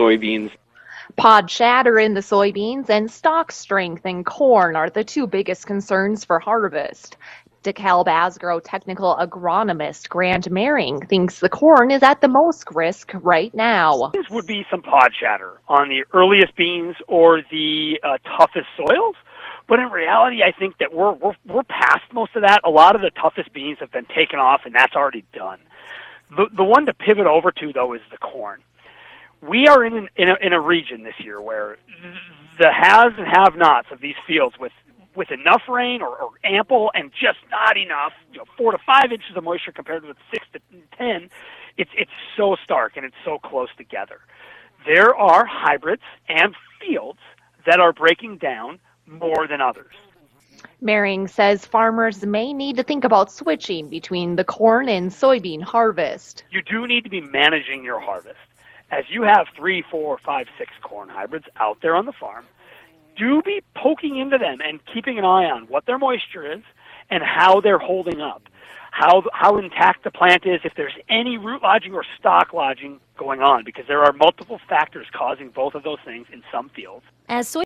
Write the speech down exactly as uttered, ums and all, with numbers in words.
soybeans. Pod shatter in the soybeans and stalk strength in corn are the two biggest concerns for harvest. DeKalb Asgrow technical agronomist Grant Mehring thinks the corn is at the most risk right now. This would be some pod shatter on the earliest beans or the uh, toughest soils. But in reality, I think that we're, we're we're past most of that. A lot of the toughest beans have been taken off, and that's already done. The the one to pivot over to, though, is the corn. We are in an, in, a, in a region this year where the haves and have-nots of these fields with with enough rain or, or ample and just not enough, you know, four to five inches of moisture compared with six to ten, it's it's so stark and it's so close together. There are hybrids and fields that are breaking down more than others. Mehring says farmers may need to think about switching between the corn and soybean harvest. You do need to be managing your harvest. As you have three, four, five, six corn hybrids out there on the farm, do be poking into them and keeping an eye on what their moisture is and how they're holding up, how how intact the plant is, if there's any root lodging or stalk lodging going on, because there are multiple factors causing both of those things in some fields. As soy